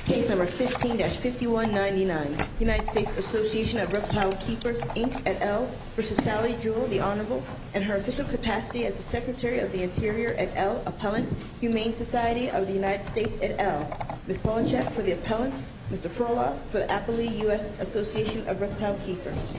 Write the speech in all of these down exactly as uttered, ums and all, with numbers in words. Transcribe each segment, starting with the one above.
Case number fifteen dash fifty-one ninety-nine. United States Association of Reptile Keepers, Incorporated et al. Versus Sally Jewell, the Honorable, and her official capacity as the Secretary of the Interior et al. Appellant, Humane Society of the United States et al. Miz Polachek for the appellants, Mister Frola for the Appellee U S Association of Reptile Keepers.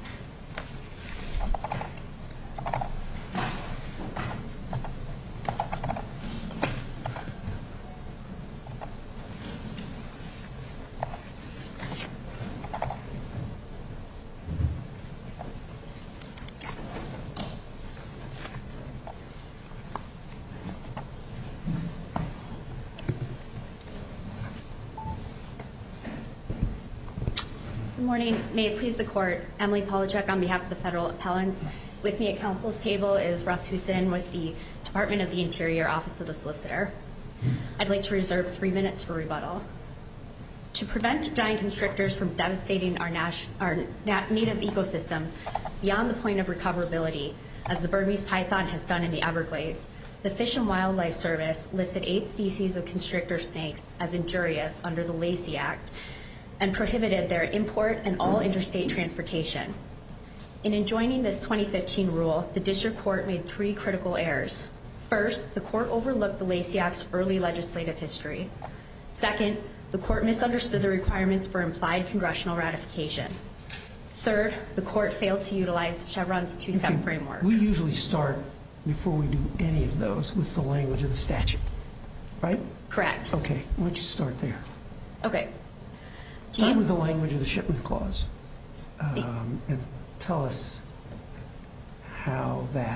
Good morning. May it please the Court, Emily Polachek on behalf of the federal appellants. With me at counsel's table is Russ Hussin with the Department of the Interior, Office of the Solicitor. I'd like to reserve three minutes for rebuttal. To prevent giant constrictors from devastating our, nas- our na- native ecosystems beyond the point of recoverability, as the Burmese python has done in the Everglades, the Fish and Wildlife Service listed eight species of constrictor snakes as injurious under the Lacey Act and prohibited their import and all interstate transportation. In enjoining this twenty fifteen rule, the District Court made three critical errors. First, the Court overlooked the Lacey Act's early legislative history. Second, the Court misunderstood the requirements for implied congressional ratification. Third, the Court failed to utilize Chevron's two-step okay. framework. We usually start, before we do any of those, with the language of the statute, right? Correct. Okay, why don't you start there? Okay. Start with the language of the shipment clause um, and tell us how that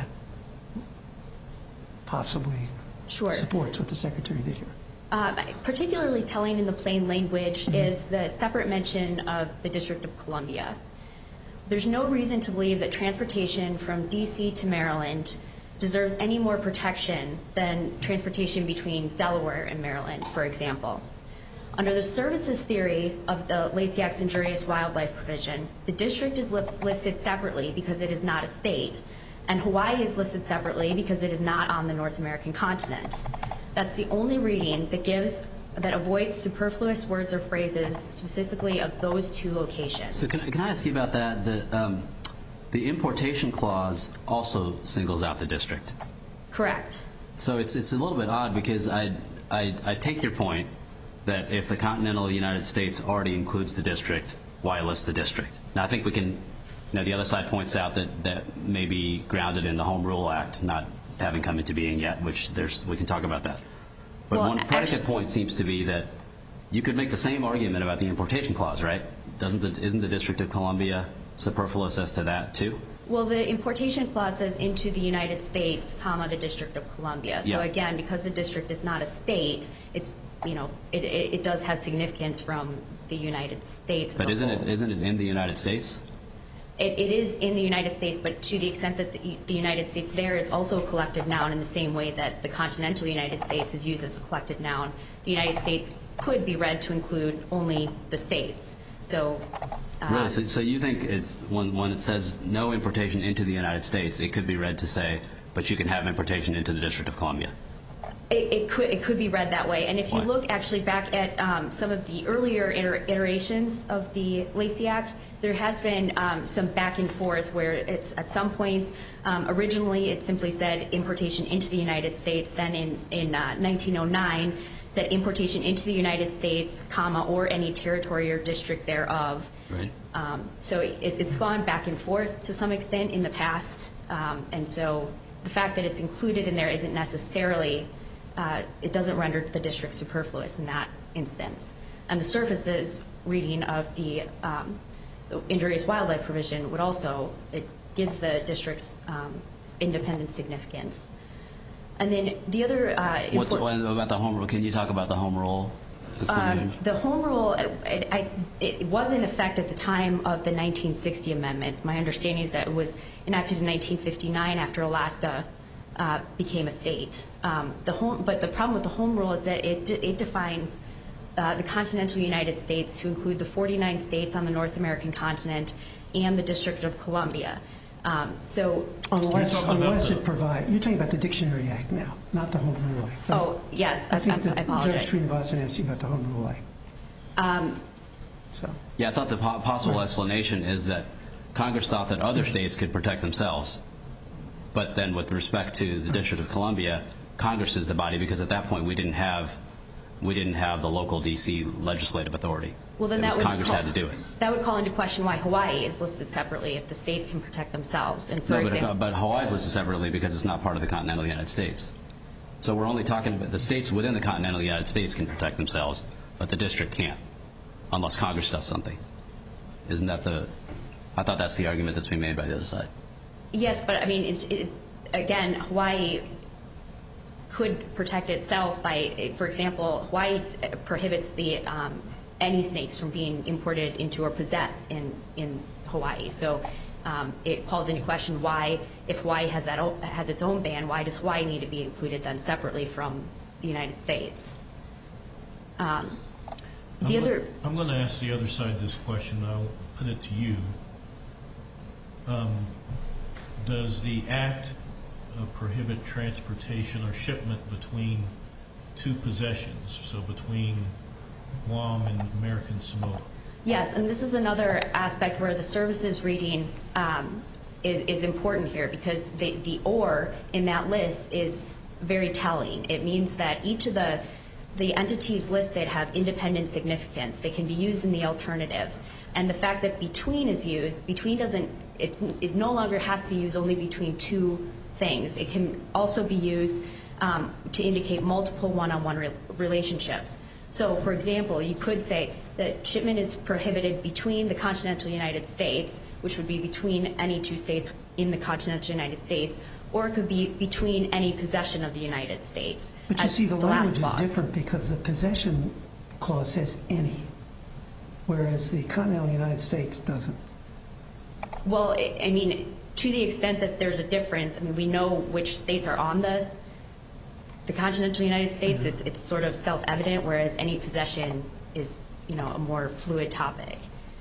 possibly sure. supports what the Secretary did here. Uh, particularly telling in the plain language mm-hmm. is the separate mention of the District of Columbia. There's no reason to believe that transportation from D C to Maryland deserves any more protection than transportation between Delaware and Maryland, for example. Under the services theory of the Lacey Act's injurious wildlife provision, the district is listed separately because it is not a state, and Hawaii is listed separately because it is not on the North American continent. That's the only reading that gives that avoids superfluous words or phrases specifically of those two locations. So can, can I ask you about that? The, um, the importation clause also singles out the district. Correct. So it's it's a little bit odd because I I, I take your point that if the continental United States already includes the district, why list the district? Now, I think we can, you know, the other side points out that that may be grounded in the Home Rule Act not having come into being yet, which there's we can talk about that. But well, one predicate actually, point seems to be that you could make the same argument about the importation clause, right? Doesn't the, isn't the District of Columbia superfluous as to that, too? Well, the importation clause says into the United States, comma, the District of Columbia. So, yeah. again, because the district is not a state, it's you know, it, it, it does have significance from the United States. But isn't it isn't it in the United States? It, it is in the United States, but to the extent that the, the United States there is also a collective noun in the same way that the continental United States is used as a collective noun, the United States could be read to include only the states. So, uh, really, so, so you think it's when when it says no importation into the United States, it could be read to say, but you can have importation into the District of Columbia. It, it could it could be read that way, and if you Why? look actually back at um, some of the earlier iter- iterations of the Lacey Act, there has been um, some back and forth where it's at some points um, originally it simply said importation into the United States. Then in in uh, nineteen oh nine it said importation into the United States, comma, or any territory or district thereof. Right. Um, so it, it's gone back and forth to some extent in the past, um, and so the fact that it's included in there isn't necessarily. Uh, it doesn't render the district superfluous in that instance. And the surfaces reading of the, um, the injurious wildlife provision would also, it gives the district's um, independent significance. And then the other uh, What's about the home rule? Can you talk about the home rule? Um, the home rule, it, it, it was in effect at the time of the nineteen sixty amendments. My understanding is that it was enacted in nineteen fifty-nine after Alaska Uh, became a state. Um, the home, but the problem with the home rule is that it de- it defines uh, the continental United States to include the forty-nine states on the North American continent and the District of Columbia. Um, so unless unless it provides, you're talking about the Dictionary Act now, not the Home Rule Act. Oh yes, I think I, that I apologize. Judge Srinivasan asked you about the Home Rule Act. Um, so. Yeah, I thought the po- possible explanation is that Congress thought that other states could protect themselves. But then with respect to the District of Columbia, Congress is the body because at that point we didn't have we didn't have the local D C legislative authority. Well, then it that was would Congress call, had to do it. That would call into question why Hawaii is listed separately if the states can protect themselves. And for no, example, but, but Hawaii is listed separately because it's not part of the continental United States. So we're only talking about the states within the continental United States can protect themselves, but the district can't unless Congress does something. Isn't that the – I thought that's the argument that's being made by the other side. Yes, but, I mean, it's, it, again, Hawaii could protect itself by, for example, Hawaii prohibits the um, any snakes from being imported into or possessed in, in Hawaii. So um, it calls into question why, if Hawaii has that has its own ban, why does Hawaii need to be included then separately from the United States? Um, the I'm other, go- I'm going to ask the other side this question. I'll put it to you. Um, does the act uh, prohibit transportation or shipment between two possessions, so between Guam and American Samoa? yes, and this is another aspect where the services reading um, is, is important here because the, the or in that list is very telling. It means that each of the the entities listed have independent significance. They can be used in the alternative. And the fact that between is used, between doesn't, it's, it no longer has to be used only between two things. It can also be used um, to indicate multiple one-on-one re- relationships. So, for example, you could say that shipment is prohibited between the continental United States, which would be between any two states in the continental United States, or it could be between any possession of the United States. But you see, the, the language last is different because the possession clause says any, whereas the continental United States doesn't. Well, I I mean, to the extent that there's a difference, I mean, we know which states are on the the continental United States. Mm-hmm. It's it's sort of self-evident, whereas any possession is, you know, a more fluid topic.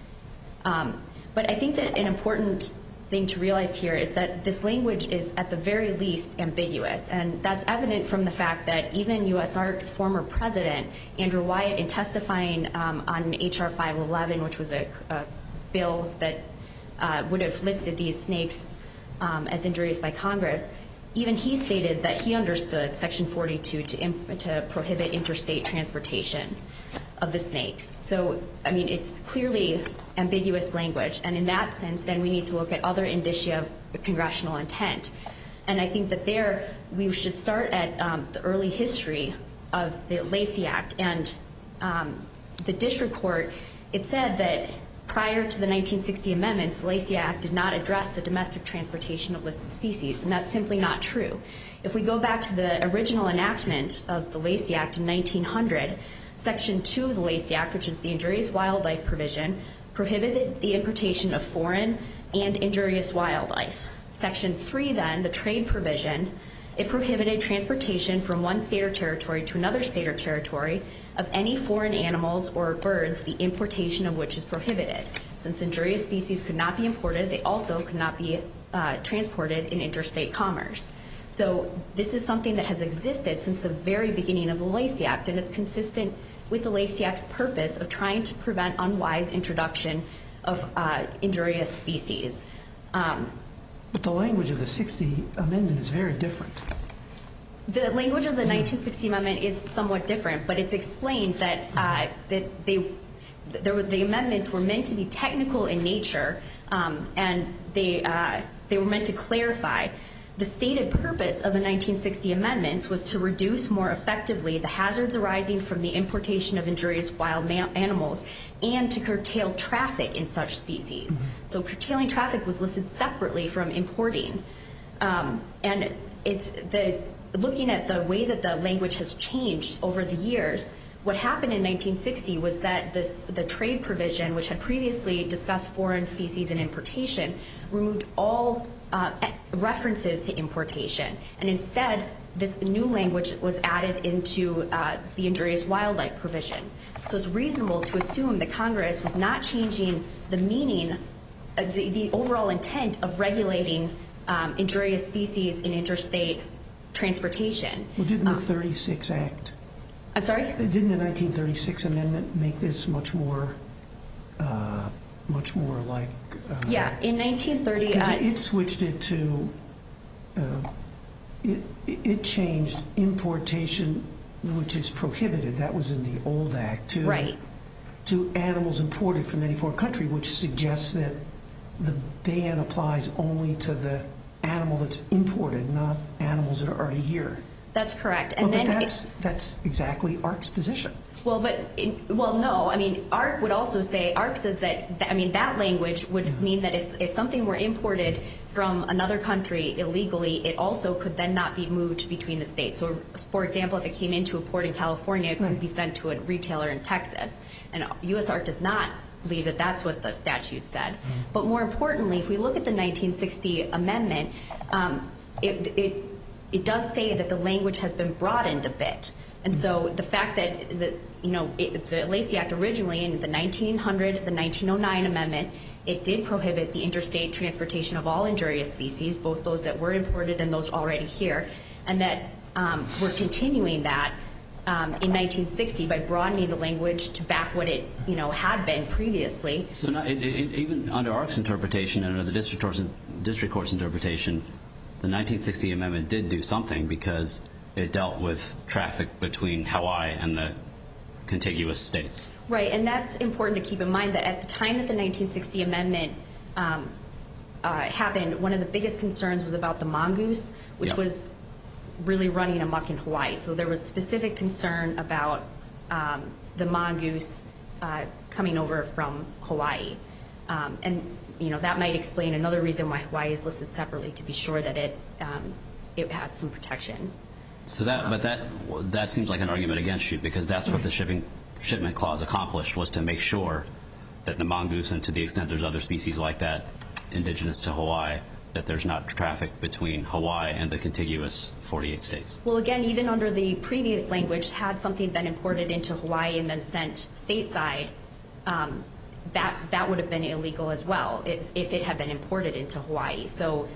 Um, but I think that an important thing to realize here is that this language is at the very least ambiguous, and that's evident from the fact that even U S A R C's former president, Andrew Wyatt, in testifying um, on H R five eleven, which was a, a bill that uh, would have listed these snakes um, as injuries by Congress, even he stated that he understood Section forty-two to, imp- to prohibit interstate transportation of the snakes. So, I mean, it's clearly ambiguous language, and in that sense, then we need to look at other indicia of congressional intent. And I think that there we should start at um, the early history of the Lacey Act. And um, the district court, it said that prior to the nineteen sixty amendments, the Lacey Act did not address the domestic transportation of listed species, and that's simply not true. If we go back to the original enactment of the Lacey Act in nineteen hundred, Section two of the Lacey Act, which is the injurious wildlife provision, prohibited the importation of foreign and injurious wildlife. Section three, then, the trade provision, it prohibited transportation from one state or territory to another state or territory of any foreign animals or birds, the importation of which is prohibited. Since injurious species could not be imported, they also could not be uh, transported in interstate commerce. So this is something that has existed since the very beginning of the Lacey Act, and it's consistent with the Lacey Act's purpose of trying to prevent unwise introduction of uh, injurious species. Um, but the language of the sixty amendment is very different. The language of the nineteen sixty amendment is somewhat different, but it's explained that uh, that they there were, the amendments were meant to be technical in nature, um, and they uh, they were meant to clarify. The stated purpose of the nineteen sixty amendments was to reduce more effectively the hazards arising from the importation of injurious wild ma- animals and to curtail traffic in such species. Mm-hmm. So curtailing traffic was listed separately from importing. Um, and it's the looking at the way that the language has changed over the years, what happened in nineteen sixty was that this, the trade provision, which had previously discussed foreign species and importation, removed all Uh, references to importation, and instead this new language was added into uh, the injurious wildlife provision. So it's reasonable to assume that Congress was not changing the meaning, uh, the, the overall intent of regulating um, injurious species in interstate transportation. Well, didn't the um, thirty-six Act I'm sorry? Didn't the nineteen thirty-six amendment make this much more, uh, much more like? Uh, yeah, in nineteen thirty, because uh, it, it switched it to. Uh, it it changed importation, which is prohibited. That was in the old act too. Right. To animals imported from any foreign country, which suggests that the ban applies only to the animal that's imported, not animals that are already here. That's correct. And well, then but that's, that's exactly A R C's position. Well, but it, well, no. I mean, A R C would also say A R C says that. that I mean, that language would mm-hmm. mean that if, if something were imported from another country illegally, it also could then not be moved between the states. So, for example, if it came into a port in California, it couldn't right. be sent to a retailer in Texas. And U S A R C does not believe that that's what the statute said. Mm-hmm. But more importantly, if we look at the nineteen sixty amendment, um, it, it it does say that the language has been broadened a bit. And so the fact that, the, you know, it, the Lacey Act originally in the nineteen hundred, the nineteen oh nine amendment, it did prohibit the interstate transportation of all injurious species, both those that were imported and those already here, and that um, we're continuing that um, in nineteen sixty by broadening the language to back what it, you know, had been previously. So not, it, it, even under A R C's interpretation and under the district court's, district court's interpretation, the nineteen sixty amendment did do something because it dealt with traffic between Hawaii and the contiguous states. Right, and that's important to keep in mind that at the time that the nineteen sixty amendment um, uh, happened, one of the biggest concerns was about the mongoose, which yep. was really running amok in Hawaii. So there was specific concern about um, the mongoose uh, coming over from Hawaii. Um, and, you know, that might explain another reason why Hawaii is listed separately, to be sure that it um, it had some protection. So that, but that that seems like an argument against you, because that's what the shipping shipment clause accomplished, was to make sure that the mongoose, and to the extent there's other species like that indigenous to Hawaii, that there's not traffic between Hawaii and the contiguous forty-eight states. Well, again, even under the previous language, had something been imported into Hawaii and then sent stateside, um, that that would have been illegal as well if, if it had been imported into Hawaii. So,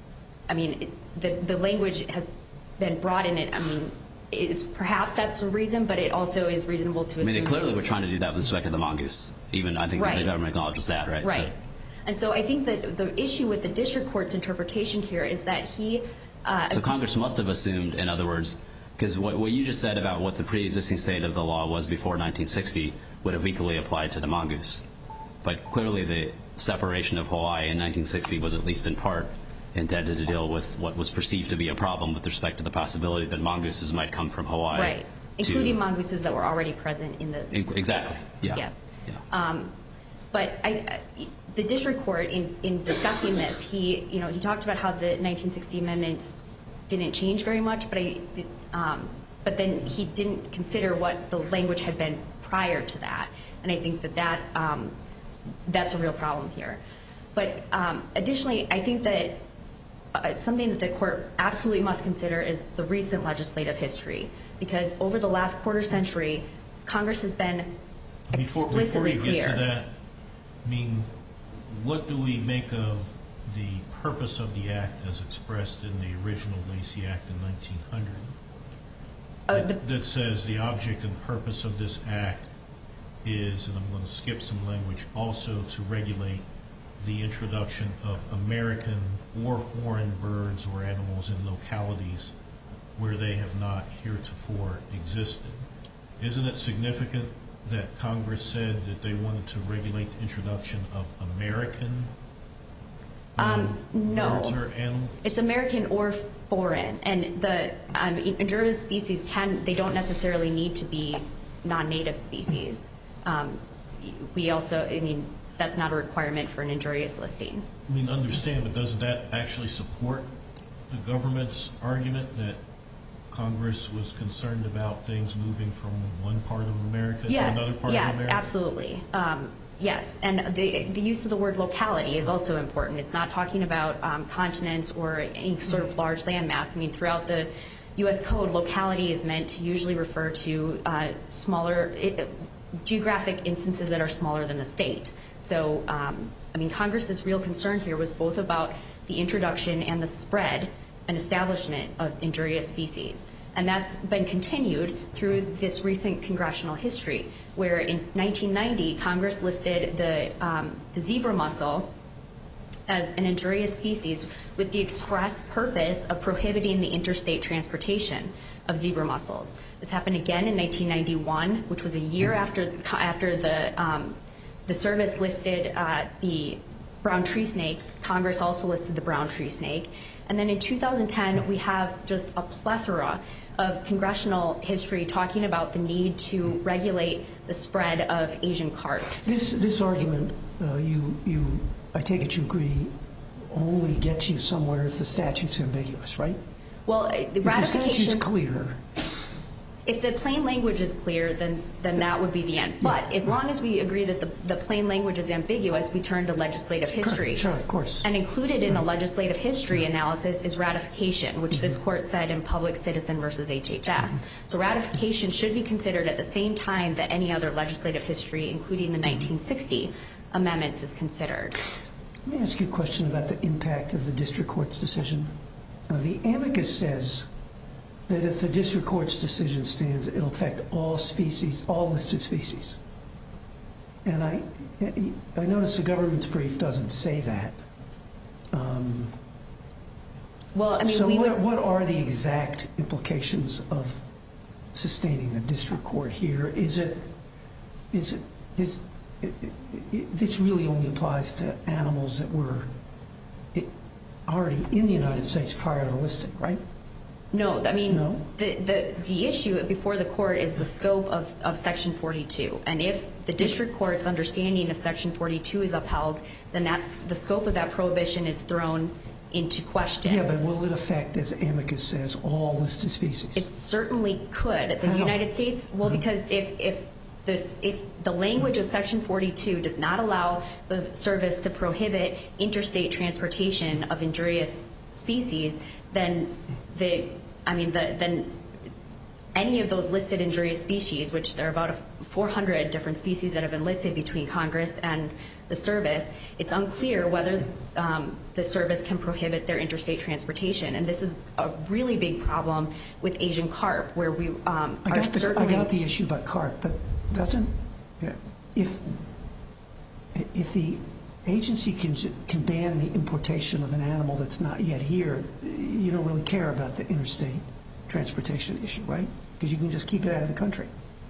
I mean, it, the the language has been brought in it. I mean, it's perhaps that's the reason, but it also is reasonable to assume. I mean, clearly we're trying to do that with respect to the mongoose. Even I think right. the government acknowledges that, right? Right. So. And so I think that the issue with the district court's interpretation here is that he. Uh, so Congress must have assumed, in other words, because what, what you just said about what the pre-existing state of the law was before nineteen sixty would have equally applied to the mongoose. But clearly the separation of Hawaii in nineteen sixty was at least in part intended to deal with what was perceived to be a problem with respect to the possibility that mongooses might come from Hawaii. Right, including mongooses that were already present in the in, Exactly, states. yeah. Yes. Yeah. Um, but I, I, the district court, in, in discussing this, he, you know, he talked about how the nineteen sixty amendments didn't change very much, but I, um, but then he didn't consider what the language had been prior to that, and I think that that um, that's a real problem here. But um, additionally, I think that uh, something that the court absolutely must consider is the recent legislative history, because over the last quarter century, Congress has been before, explicitly before you clear. get to that, I mean, what do we make of the purpose of the act as expressed in the original Lacey Act in nineteen hundred? Uh, the, that, that says the object and purpose of this act is, and I'm going to skip some language, also to regulate the introduction of American or foreign birds or animals in localities where they have not heretofore existed. Isn't it significant that Congress said that they wanted to regulate the introduction of American um, no. birds or animals? It's American or foreign, and the um, injurious species can, they don't necessarily need to be non-native species. Um, we also, I mean, that's not a requirement for an injurious listing. I mean, understand, but doesn't that actually support the government's argument that Congress was concerned about things moving from one part of America yes, to another part yes, of America? Yes, absolutely. Um, yes, and the the use of the word locality is also important. It's not talking about um, continents or any sort of large landmass. I mean, throughout the U S Code, locality is meant to usually refer to uh, smaller it, geographic instances that are smaller than the state. So, um, I mean, Congress's real concern here was both about the introduction and the spread and establishment of injurious species. And that's been continued through this recent congressional history, where in nineteen ninety, Congress listed the, um, the zebra mussel as an injurious species with the express purpose of prohibiting the interstate transportation of zebra mussels. This happened again in nineteen ninety-one, which was a year after after the um, the service listed uh, the brown tree snake. Congress also listed the brown tree snake. And then in two thousand ten, we have just a plethora of congressional history talking about the need to regulate the spread of Asian carp. This this argument, uh, you you, I take it you agree, only gets you somewhere if the statute's ambiguous, right? Well, the if ratification. If the statute's clear. If the plain language is clear, then then that would be the end. But as long as we agree that the, the plain language is ambiguous, we turn to legislative history. Sure, of course. And included in the legislative history analysis is ratification, which this court said in Public Citizen versus H H S. So ratification should be considered at the same time that any other legislative history, including the nineteen sixty amendments, is considered. Let me ask you a question about the impact of the district court's decision. Uh, the amicus says that if the district court's decision stands, it'll affect all species, all listed species. And I, I notice the government's brief doesn't say that. Um, well, I mean, so we what, would, what are the exact implications of sustaining the district court here? Is it, is it, is it, it, it, this really only applies to animals that were it, already in the United States prior to the listing, right? No, I mean, no? The, the the issue before the court is the scope of, of Section forty-two. And if the district court's understanding of Section forty-two is upheld, then that's the scope of that prohibition is thrown into question. Yeah, but will it affect, as amicus says, all listed species? It certainly could. The How? United States, well, because if if this, if the language of Section forty-two does not allow the service to prohibit interstate transportation of injurious species, then the I mean, the, then any of those listed injurious species, which there are about four hundred different species that have been listed between Congress and the service, it's unclear whether um, the service can prohibit their interstate transportation. And this is a really big problem with Asian carp, where we um, I are got the, certainly... I got the issue about carp, but doesn't... Yeah, if, if the agency can, can ban the importation of an animal that's not yet here, you don't really care about the interstate transportation issue, right? Because you can just keep it out of the country.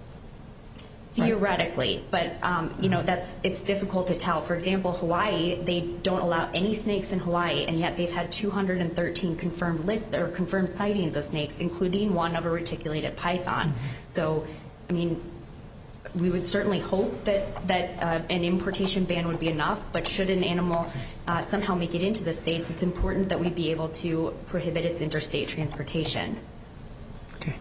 Theoretically, but um, you know, that's it's difficult to tell. For example, Hawaii, they don't allow any snakes in Hawaii, and yet they've had two hundred thirteen confirmed lists or confirmed sightings of snakes, including one of a reticulated python. Mm-hmm. So, I mean, we would certainly hope that that uh, an importation ban would be enough, but should an animal uh, somehow make it into the states, it's important that we be able to prohibit its interstate transportation. Okay.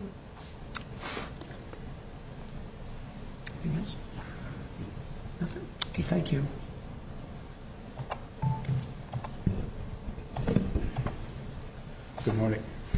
Anything else? Nothing? Okay, thank you. Good morning.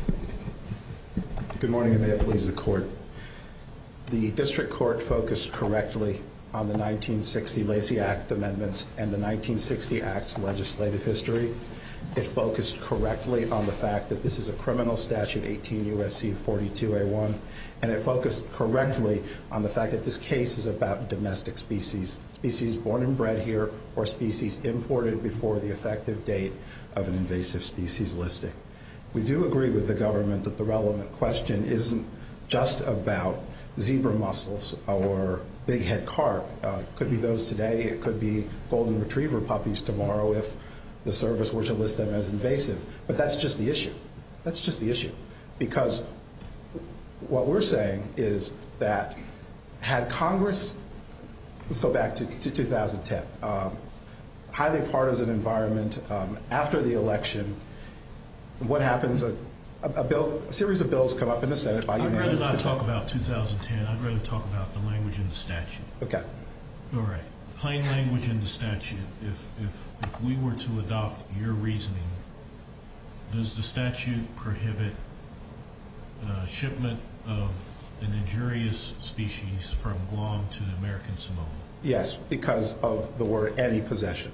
Good morning, and may it please the court. The district court focused correctly on the nineteen sixty Lacey Act amendments and the nineteen sixty Act's legislative history. It focused correctly on the fact that this is a criminal statute, eighteen U S C forty-two A one, and it focused correctly on the fact that this case is about domestic species, species born and bred here or species imported before the effective date of an invasive species listing. We do agree with the government that the relevant question isn't just about zebra mussels or bighead carp. Uh, it could be those today. It could be golden retriever puppies tomorrow if the service were to list them as invasive. But that's just the issue. That's just the issue. Because what we're saying is that had Congress, let's go back to, to two thousand ten, um, highly partisan environment, um, after the election, what happens? A, A, bill, a series of bills come up in the Senate by unanimous. I'd rather not talk about two thousand ten. I'd rather talk about the language in the statute. Okay. All right. Plain language in the statute. If if if we were to adopt your reasoning, does the statute prohibit uh, shipment of an injurious species from Guam to American Samoa? Yes, because of the word any possession.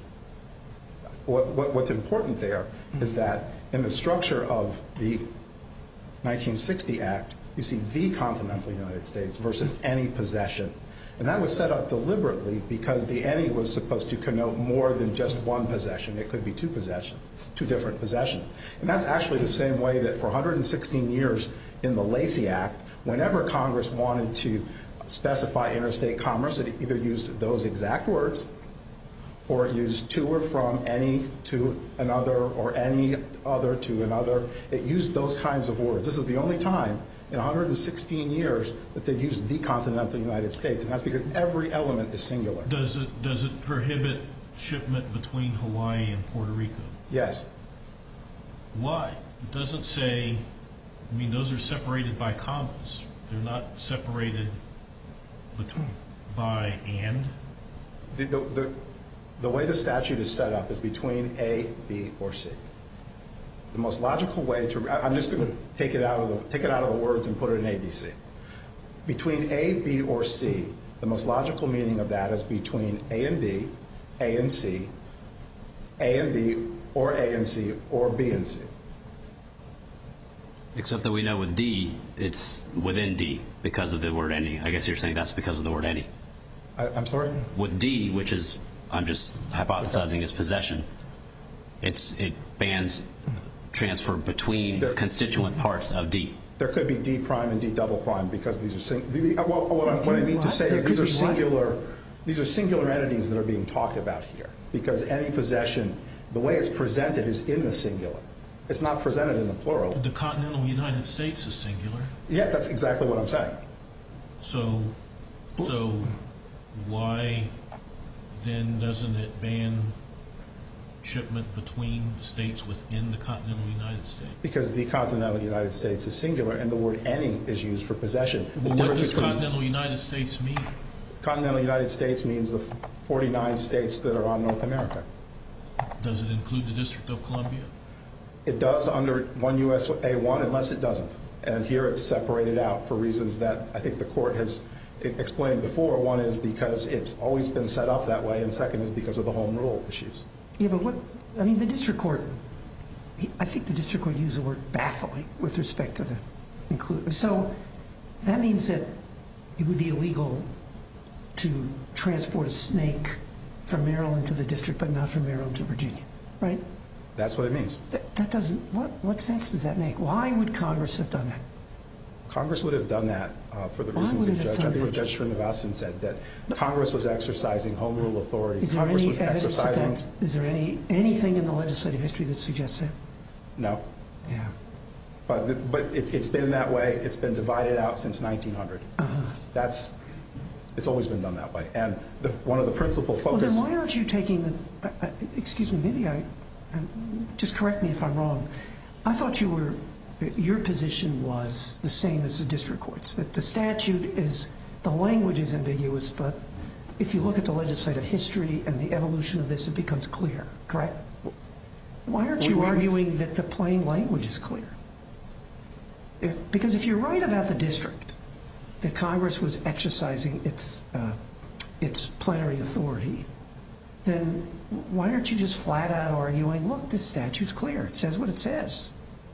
What, what, what's important there is that in the structure of the nineteen sixty Act, you see the continental United States versus any possession. And that was set up deliberately because the any was supposed to connote more than just one possession. It could be two possessions, two different possessions. And that's actually the same way that for one hundred sixteen years in the Lacey Act, whenever Congress wanted to specify interstate commerce, it either used those exact words or it used to or from, any to another, or any other to another. It used those kinds of words. This is the only time in one hundred sixteen years that they've used the continental United States, and that's because every element is singular. Does it does it prohibit shipment between Hawaii and Puerto Rico? Yes. Why? It doesn't say, I mean, those are separated by commas. They're not separated between, by and. The, the, the, the way the statute is set up is between A, B, or C. The most logical way to, I'm just going to take it out of the take it out of the words and put it in A, B, C. Between A, B, or C, the most logical meaning of that is between A and B, A and C, A and B, or A and C, or B and C. Except that we know with D, it's within D because of the word any. I guess you're saying that's because of the word any. I, I'm sorry? With D, which is, I'm just hypothesizing as possession, it's it bans transfer between there, constituent parts of D. There could be D prime and D double prime because these are sing, the, well, what, I, what I mean to say is these are singular these are singular entities that are being talked about here, because any possession, the way it's presented is in the singular. It's not presented in the plural. The continental United States is singular. Yeah, that's exactly what I'm saying. So, so why then doesn't it ban shipment between states within the continental United States? Because the continental United States is singular, and the word any is used for possession. Well, what does continental United States mean? Continental United States means the forty-nine states that are on North America. Does it include the District of Columbia? It does under one U S A one, unless it doesn't. And here it's separated out for reasons that I think the court has explained before. One is because it's always been set up that way, and second is because of the home rule issues. Yeah, but what, I mean, the district court, I think the district court used the word baffling with respect to the include. So that means that it would be illegal to transport a snake from Maryland to the district, but not from Maryland to Virginia, right? That's what it means. That, that doesn't, what, what sense does that make? Why would Congress have done that? Congress would have done that uh, for the reasons that Judge, I think what Judge Srinivasan said, that Congress was exercising home rule authority. Is there Congress any was evidence exercising. that that's, is there any anything in the legislative history that suggests that? No. Yeah. But but it, it's been that way. It's been divided out since nineteen hundred. Uh-huh. That's it's always been done that way. And the, one of the principal focus. Well, then why aren't you taking the? Uh, excuse me. Maybe I. Um, just correct me if I'm wrong. I thought you were. Your position was the same as the district courts, that the statute is, the language is ambiguous, but if you look at the legislative history and the evolution of this, it becomes clear, correct? Why aren't you arguing that the plain language is clear? If, because if you're right about the district, that Congress was exercising its, uh, its plenary authority, then why aren't you just flat out arguing, look, this statute's clear, it says what it says?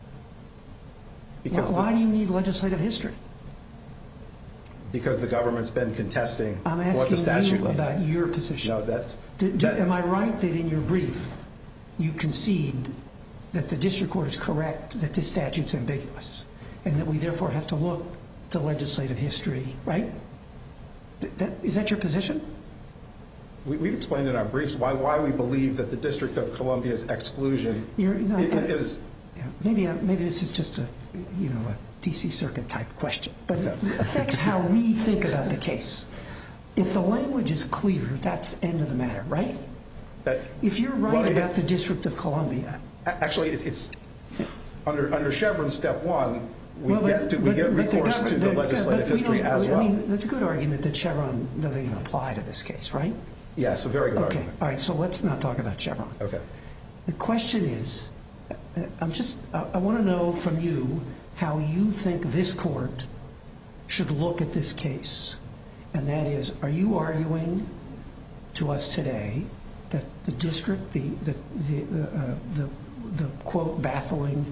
Because why, why do you need legislative history? Because the government's been contesting I'm what the statute asking you means. about your position. No, that's. Do, do, that, am I right that in your brief you concede that the district court is correct that this statute's ambiguous, and that we therefore have to look to legislative history, right? Th that, is that your position? We, we've explained in our briefs why why we believe that the District of Columbia's exclusion You're, no, is. Yeah, maybe uh, maybe this is just a you know a D C Circuit type question, but okay. It affects how we think about the case. If the language is clear, that's end of the matter, right? That, if you're right well, about it, the District of Columbia, actually, it, it's under under Chevron step one. We well, get but, to, we but, get but recourse to the legislative but history as well. I mean, that's a good argument that Chevron doesn't even apply to this case, right? Yes, a very good okay. argument. All right, so let's not talk about Chevron. Okay. The question is, I'm just, I want to know from you how you think this court should look at this case. And that is, are you arguing to us today that the district, the, the, the, uh, the, the quote, baffling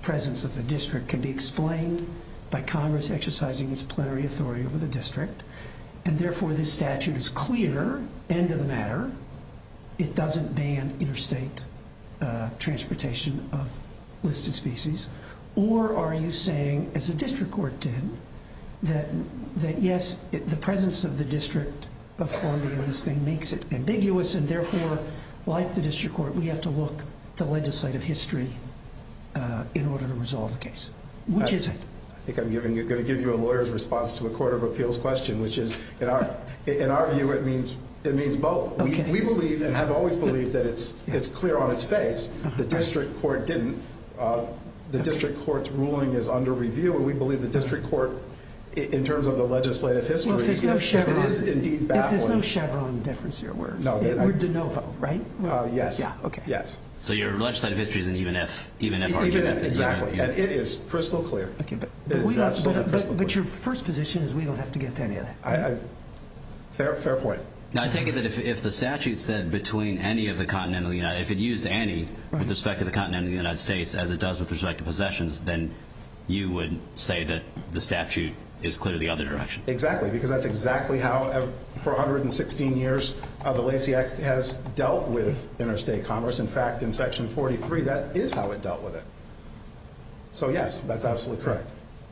presence of the district can be explained by Congress exercising its plenary authority over the district, and therefore this statute is clear, end of the matter. It doesn't ban interstate uh, transportation of listed species? Or are you saying, as the district court did, that, that yes, it, the presence of the District of Columbia in this thing makes it ambiguous, and therefore, like the district court, we have to look to legislative history uh, in order to resolve the case? Which I, is it? I think I'm giving, going to give you a lawyer's response to a court of appeals question, which is, in our in our view, it means it means both. Okay. We, we believe and have always believed that it's yeah. it's clear on its face. Uh-huh. The district court didn't. Uh, the okay. district court's ruling is under review, and we believe the district court, in terms of the legislative history, well, if, there's no if, Chevron, if it is indeed baffling. If there's no Chevron difference here, we're, no, it, I, we're de novo, right? Uh, yes. Yeah, okay. Yes. So your legislative history is an even if, even if even argument. If, exactly. Even, and it is crystal clear. Okay, but, it but, we don't, but, but, but your first position is we don't have to get to any of that. I, I, fair, fair point. Now, I take it that if, if the statute said between any of the continental United, if it used any right. with respect to the continental United States as it does with respect to possessions, then you would say that the statute is clear the other direction. Exactly, because that's exactly how, for one hundred sixteen years, uh, the Lacey Act has dealt with interstate commerce. In fact, in Section forty-three, that is how it dealt with it. So, yes, that's absolutely correct.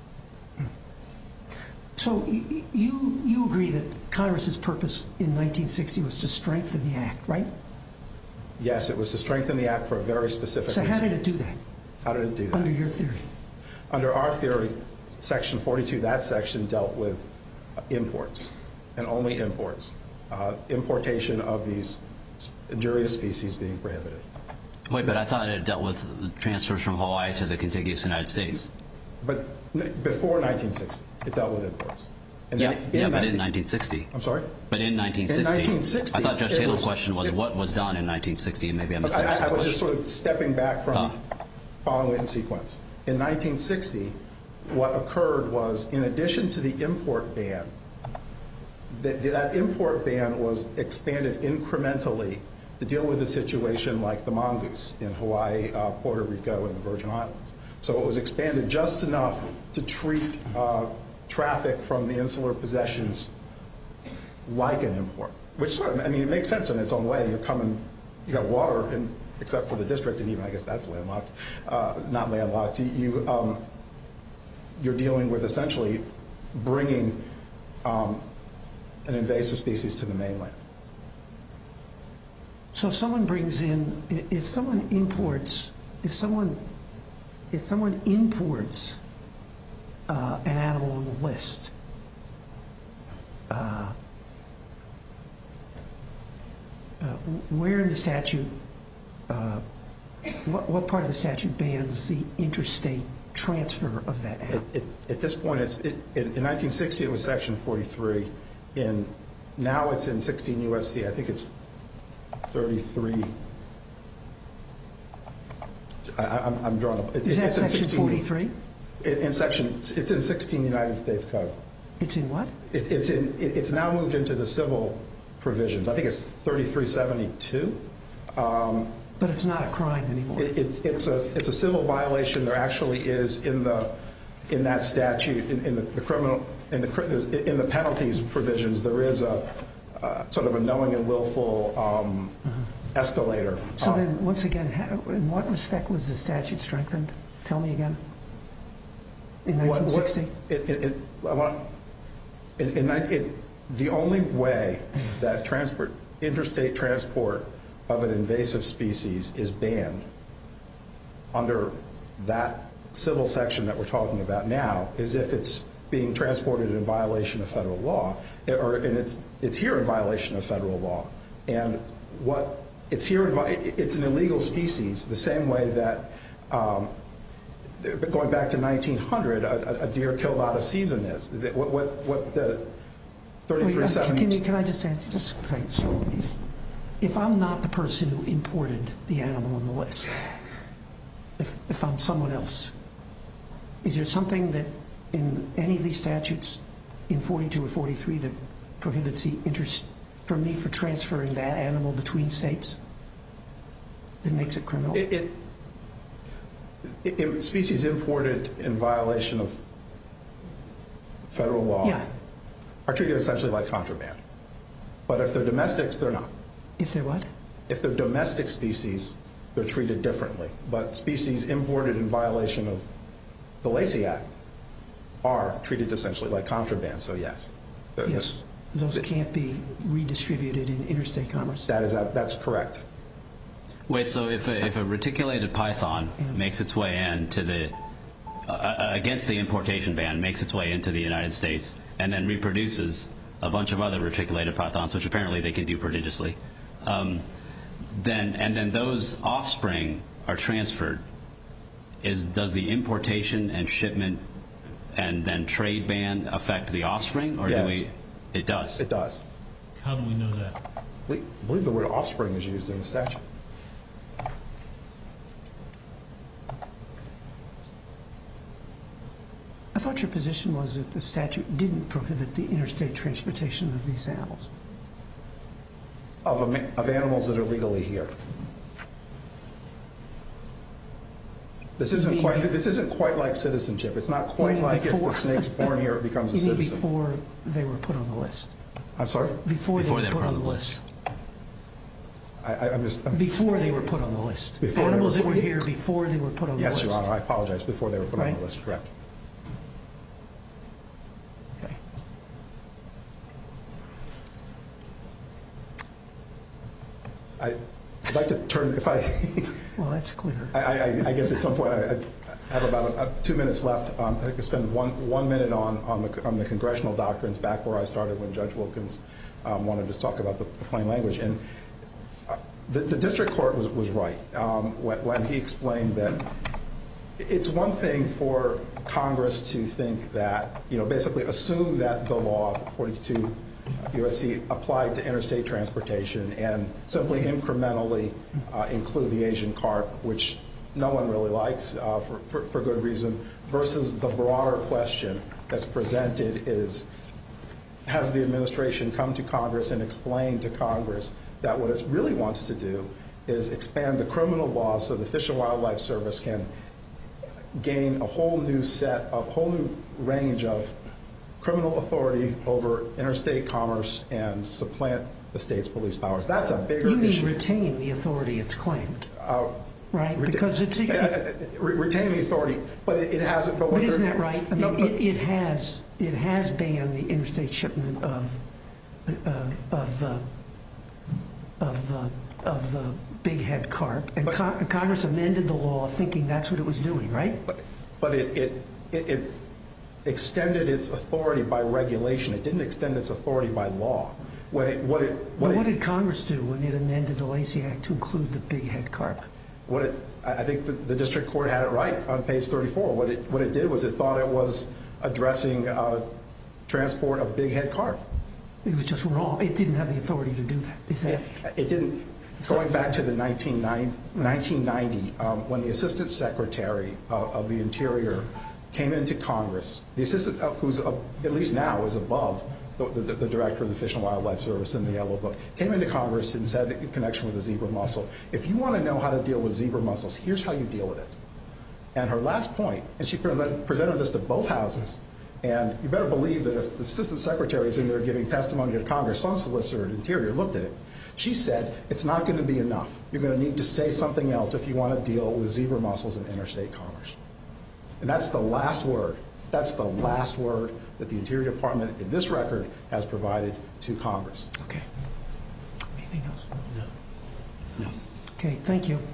So you you agree that Congress's purpose in nineteen sixty was to strengthen the Act, right? Yes, it was to strengthen the Act for a very specific so reason. So how did it do that? How did it do that? Under your theory? Under our theory, Section forty-two, that section dealt with imports, and only imports. Uh, importation of these injurious species being prohibited. Wait, but I thought it dealt with transfers from Hawaii to the contiguous United States. But before nineteen sixty, it dealt with imports. And yeah, then yeah, in but in nineteen sixty. I'm sorry? But in nineteen sixty. In nineteen sixty. I thought Judge Tatel's was, question was it, what was done in nineteen sixty, and maybe I I, misunderstood. I, I was just sort of stepping back from oh. following it in sequence. In nineteen sixty, what occurred was, in addition to the import ban, that, that import ban was expanded incrementally to deal with a situation like the mongoose in Hawaii, uh, Puerto Rico, and the Virgin Islands. So it was expanded just enough to treat uh, traffic from the insular possessions like an import, which sort of, I mean, it makes sense in its own way. You're coming, you got water, and except for the district, and even I guess that's landlocked, uh, not landlocked. You, um, you're dealing with essentially bringing um, an invasive species to the mainland. So if someone brings in, if someone imports, if someone, if someone imports uh, an animal on the list, uh, uh, where in the statute, uh, what, what part of the statute bans the interstate transfer of that animal? It, it, at this point, it's, it, it, in nineteen sixty, it was Section forty-three. In, now it's in sixteen U S C. I think it's thirty-three. I, I'm, I'm drawing up. It, Is that it's Section forty-three? In, in section, it's in sixteen United States Code. It's in what? It, it's in. It, it's now moved into the civil provisions. I think it's thirty-three seventy-two. Um, but it's not a crime anymore. It, it's it's a it's a civil violation. There actually is in the in that statute in, in the, the criminal in the in the penalties provisions there is a uh, sort of a knowing and willful um, uh-huh. escalator. So uh, then, once again, how, in what respect was the statute strengthened? Tell me again. In nineteen sixty? What, it, it, it, I want, in, in, it, the only way that transport, interstate transport of an invasive species is banned under that civil section that we're talking about now is if it's being transported in violation of federal law, or and it's it's here in violation of federal law. And what it's here, in, it's an illegal species, the same way that. Um, Going back to nineteen hundred, a, a deer killed out of season is. What, what, what the thirty-three seventy... Can, can I just ask, just okay, so if, if I'm not the person who imported the animal on the list, if, if I'm someone else, is there something that in any of these statutes, in forty-two or forty-three, that prohibits the interest for me for transferring that animal between states? That makes it criminal? It, it, I- I- species imported in violation of federal law Yeah. are treated essentially like contraband. But if they're domestics, they're not. If they're what? If they're domestic species, they're treated differently. But species imported in violation of the Lacey Act are treated essentially like contraband, so yes. The- Yes. Those can't be redistributed in interstate commerce. That is, that's correct. Wait, so if a, if a reticulated python makes its way into the, uh, against the importation ban, makes its way into the United States and then reproduces a bunch of other reticulated pythons, which apparently they can do prodigiously, um, then and then those offspring are transferred, is does the importation and shipment and then trade ban affect the offspring, or Yes. do we? It does. It does. How do we know that? I believe the word offspring is used in the statute. I thought your position was that the statute didn't prohibit the interstate transportation of these animals. Of, ama- of animals that are legally here. This isn't mean quite. bef- This isn't quite like citizenship. It's not quite mean like if before- the snake's born here, it becomes a You mean citizen. before they were put on the list? I'm sorry. Before, Before they were put on the list. I, I, I'm just. I'm, Before they were put on the list. Before they Animals were that were put- here before they were put on yes, the list. Your Honor. I apologize. Before they were put on Right. the list. Correct. Okay. I, I'd like to turn. If I. Well, that's clear. I, I, I guess at some point I, I have about uh, two minutes left. Um, I could spend one one minute on on the on the congressional doctrines back where I started when Judge Wilkins um, wanted to talk about the, the plain language. And uh, the, the district court was was right um, when, when he explained that it's one thing for Congress to think that, you know, basically assume that the law forty-two U S C applied to interstate transportation and simply incrementally uh, include the Asian carp, which no one really likes uh, for, for, for good reason, versus the broader question that's presented is, has the administration come to Congress and explained to Congress that what it really wants to do is expand the criminal law so the Fish and Wildlife Service can gain a whole new set, a whole new range of criminal authority over interstate commerce and supplant the state's police powers. That's a bigger You mean issue. retain the authority it's claimed, Uh, right? reta- Because it's... uh, uh, re- retain the authority, but it, it hasn't. But, what But isn't they're- that right? I No, mean, but- it, it has it has banned the interstate shipment of uh, of uh, of uh, of uh, big head carp, and But- Con- Congress amended the law thinking that's what it was doing, right? But, but it, it, it, it extended its authority by regulation. It didn't extend its authority by law. What it, what it, what, But what it, did Congress do when it amended the Lacey Act to include the big head carp? what it, I I think the, the district court had it right on page thirty-four. What it, what it did was it thought it was addressing uh, transport of big head carp. It was just wrong. It didn't have the authority to do that. Is that... It, it didn't. Going back to the nineteen ninety, um, when the Assistant Secretary of, of the Interior came into Congress, the assistant, uh, who's uh, at least now is above the, the, the director of the Fish and Wildlife Service in the Yellow Book, came into Congress and said in connection with the zebra mussel, if you want to know how to deal with zebra mussels, here's how you deal with it. And her last point, and she present, presented this to both houses, and you better believe that if the Assistant Secretary is in there giving testimony to Congress, some solicitor at Interior looked at it. She said, it's not going to be enough. You're going to need to say something else if you want to deal with zebra mussels in interstate commerce. And that's the last word. That's the last word that the Interior Department in this record has provided to Congress. Okay. Anything else? No. No. Okay, thank you.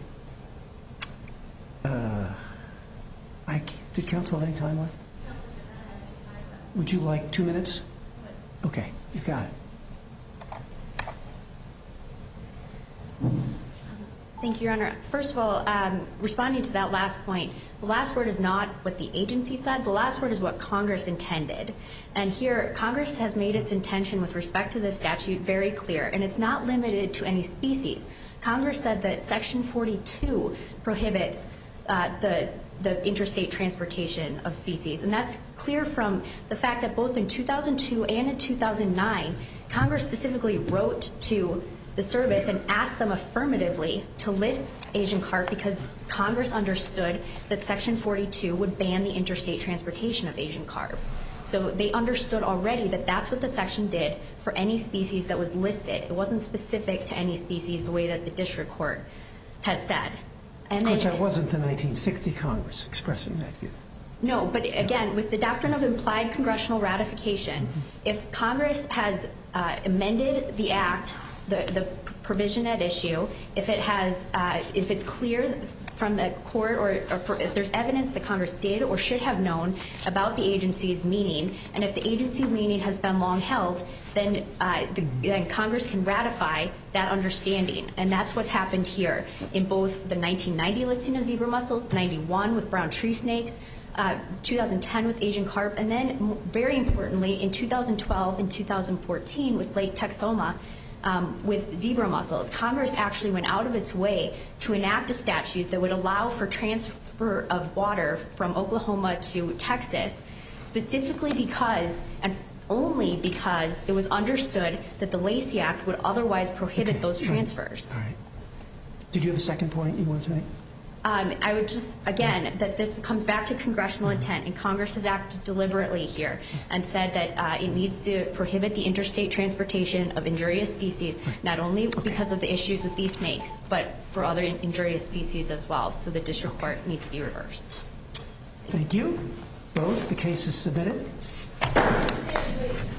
Uh, I, did counsel have any time left? Would you like two minutes? Okay, you've got it. Thank you, Your Honor. First of all, um, responding to that last point, the last word is not what the agency said. The last word is what Congress intended. And here, Congress has made its intention with respect to this statute very clear, and it's not limited to any species. Congress said that Section forty-two prohibits uh, the the interstate transportation of species. And that's clear from the fact that both in two thousand two and in two thousand nine, Congress specifically wrote to the service and asked them affirmatively to list Asian carp because Congress understood that Section forty-two would ban the interstate transportation of Asian carp. So they understood already that that's what the section did for any species that was listed. It wasn't specific to any species the way that the district court has said. And of course, then, that wasn't the nineteen sixty Congress expressing that view. No, but again, with the doctrine of implied congressional ratification, Mm-hmm. if Congress has uh, amended the act, the, the provision at issue, if it has, uh, if it's clear from the court or, or for, if there's evidence that Congress did or should have known about the agency's meaning, and if the agency's meaning has been long held, then, uh, the, then Congress can ratify that understanding. And that's what's happened here in both the nineteen ninety listing of zebra mussels, ninety-one with brown tree snakes, uh, two thousand ten with Asian carp, and then very importantly in two thousand twelve and two thousand fourteen with Lake Texoma, Um, with zebra mussels. Congress actually went out of its way to enact a statute that would allow for transfer of water from Oklahoma to Texas, specifically because, and only because, it was understood that the Lacey Act would otherwise prohibit Okay, those right. transfers. All right. Did you have a second point you wanted to make? Um, I would just, again, that this comes back to congressional intent, and Congress has acted deliberately here and said that uh, it needs to prohibit the interstate transportation of injurious species, not only because of the issues with these snakes, but for other injurious species as well. So the district court needs to be reversed. Thank you. Both. The case is submitted.